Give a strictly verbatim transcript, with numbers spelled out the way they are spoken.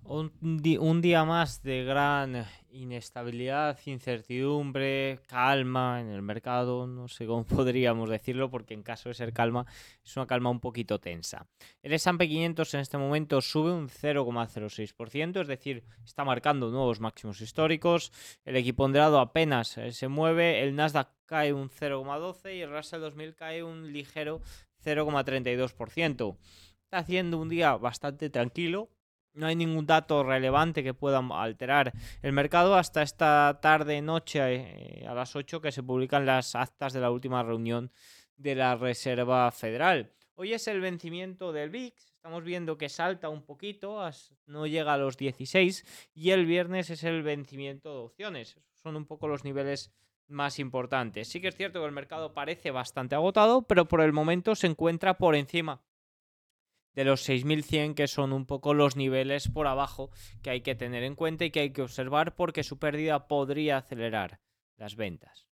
Un, di- un día más de gran inestabilidad, incertidumbre, calma en el mercado, no sé cómo podríamos decirlo, porque en caso de ser calma, es una calma un poquito tensa. El S and P quinientos en este momento sube un cero coma cero seis por ciento, es decir, está marcando nuevos máximos históricos. El equiponderado apenas eh, se mueve, el Nasdaq cae un cero coma doce por ciento y el Russell dos mil cae un ligero cero coma treinta y dos por ciento. Está haciendo un día bastante tranquilo. No hay ningún dato relevante que pueda alterar el mercado hasta esta tarde noche eh, a las ocho, que se publican las actas de la última reunión de la Reserva Federal. Hoy es el vencimiento del V I X, estamos viendo que salta un poquito, no llega a los dieciséis, y el viernes es el vencimiento de opciones. Son un poco los niveles más importantes. Sí que es cierto que el mercado parece bastante agotado, pero por el momento se encuentra por encima de los seis mil cien, que son un poco los niveles por abajo que hay que tener en cuenta y que hay que observar, porque su pérdida podría acelerar las ventas.